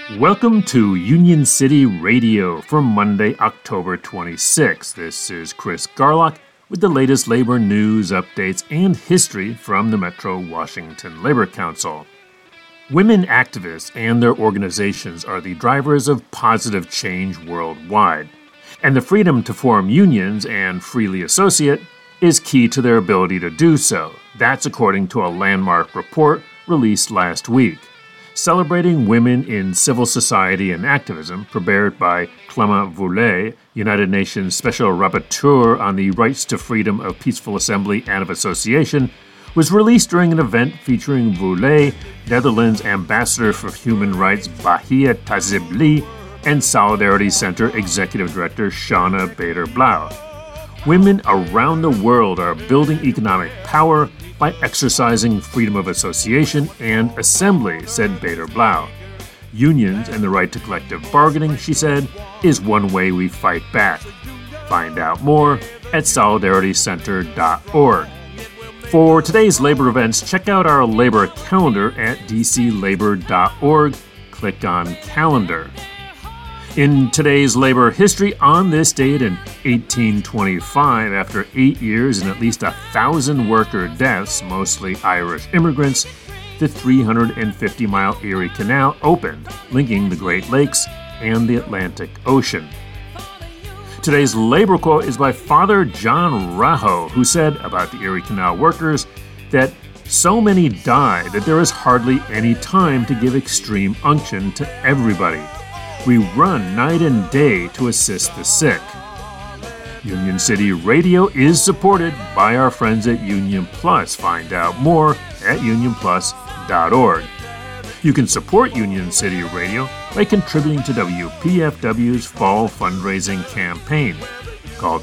Welcome to Union City Radio for Monday, October 26th. This is Chris Garlock with the latest labor news, updates, and history from the Metro Washington Labor Council. Women activists and their organizations are the drivers of positive change worldwide, and the freedom to form unions and freely associate is key to their ability to do so. That's according to a landmark report released last week. Celebrating Women in Civil Society and Activism, prepared by Clément Voulet, United Nations Special Rapporteur on the Rights to Freedom of Peaceful Assembly and of Association, was released during an event featuring Voulet, Netherlands Ambassador for Human Rights Bahia Tazibli, and Solidarity Center Executive Director Shauna Bader-Blau. Women around the world are building economic power by exercising freedom of association and assembly, said Bader-Blau. Unions and the right to collective bargaining, she said, is one way we fight back. Find out more at solidaritycenter.org. For today's labor events, check out our labor calendar at dclabor.org. Click on Calendar. In today's labor history, on this date in 1825, after 8 years and at least 1,000 worker deaths, mostly Irish immigrants, the 350-mile Erie Canal opened, linking the Great Lakes and the Atlantic Ocean. Today's labor quote is by Father John Raho, who said about the Erie Canal workers that so many die that there is hardly any time to give extreme unction to everybody. We run night and day to assist the sick. Union City Radio is supported by our friends at Union Plus. Find out more at unionplus.org. You can support Union City Radio by contributing to WPFW's fall fundraising campaign. Call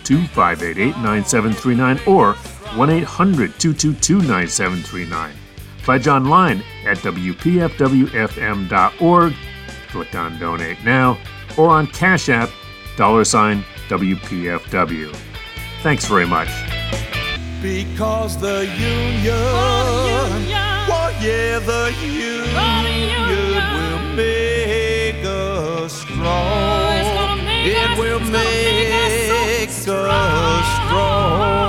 202-588-9739 or 1-800-222-9739. Pledge online at WPFWFM.org. Click on Donate Now, or on Cash App, $WPFW. Thanks very much. Because the union, the union will make us strong. It will make us strong.